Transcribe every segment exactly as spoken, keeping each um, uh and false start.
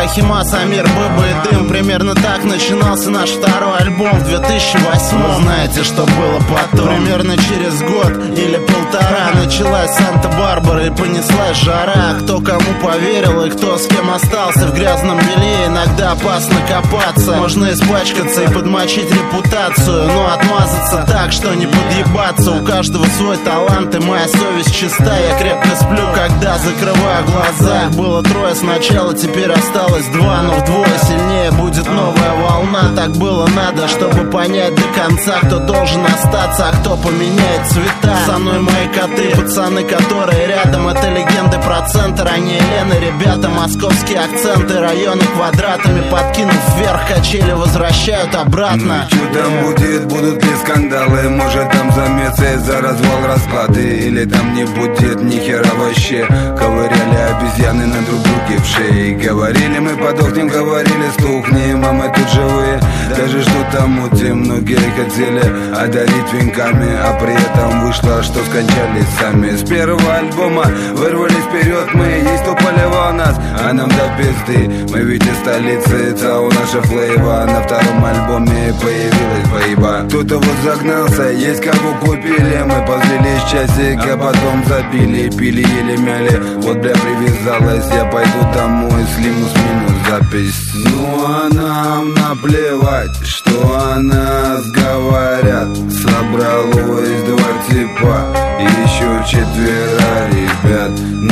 Рахима, Самир, Быба и Дым. Примерно так начинался наш второй альбом в две тысячи восьмом. Вы знаете, что было потом? Примерно через год или полтора началась Санта-Барбара и понеслась жара. Кто кому поверил и кто с кем остался в грязном белье. Иногда опасно копаться, можно испачкаться и подмочить репутацию, но отмазаться так, что не подъебаться. У каждого свой талант и моя совесть чиста. Я крепко сплю, когда закрываю глаза. Их было трое сначала, теперь осталось два, но вдвое сильнее будет новая волна. Так было надо, чтобы понять до конца, кто должен остаться, а кто поменяет цвета. Со мной мои коты, пацаны, которые рядом. Это легенды про центр, а не Елены. Ребята, московские акценты, районы квадратами. Подкинув вверх, качели возвращают обратно. Ну, что там будет, будут ли скандалы? Может там заметься из-за развал расклады? Или там не будет ни хера вообще? Ковыряли обезьяны на друг друге в шее. Говорили мы подохнем, говорили стухнем, а мы тут живые. Даже что-то мутим, многие хотели одарить венками, а при этом вышло, что скончались сами. С первого альбома вырвались вперед мы, есть кто поливал нас, а нам до пизды. Мы ведь из столицы, это у наша флейва. На втором альбоме появилась поеба. Кто-то вот загнался, есть кого купили. Мы позлились часик, а потом забили. Пили, ели, мяли, вот бля привязалась. Я пойду домой, слиму смену запись. Ну а нам наплевать, что о нас говорят. Собралось два типа, еще четверо ребят.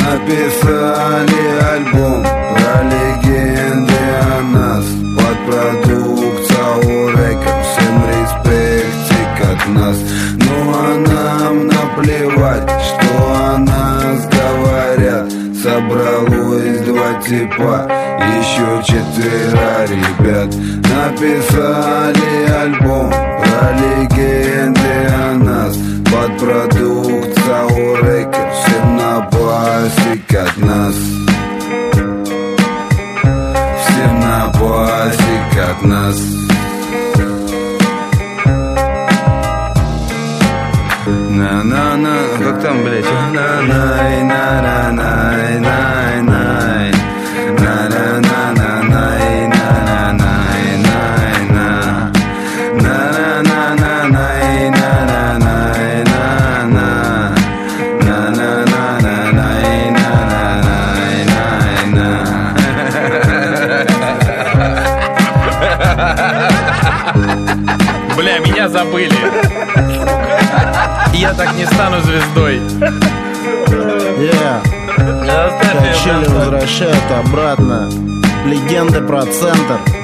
Написали альбом про легенды о нас. Под продукт Сау Рекорд, всем респектик от нас. Ну а нам наплевать, что о нас говорят. Собралось два типа, еще четверо ребят. Написали альбом про легенды о нас. Под продукт Сау Рекорд, всем на басик от нас. Всем на басик от нас. На-на-на, как там, блядь? На-най, на-на-най, най-най. На-на-на-на-най, на-на-най, най-на. На-на-на-на-най, на-на-най, на-на. На-на-на-на-най, на-на-най, най-на. Бля, меня забыли. Я так не стану звездой. Yeah. Качели возвращают обратно. Легенды про центр.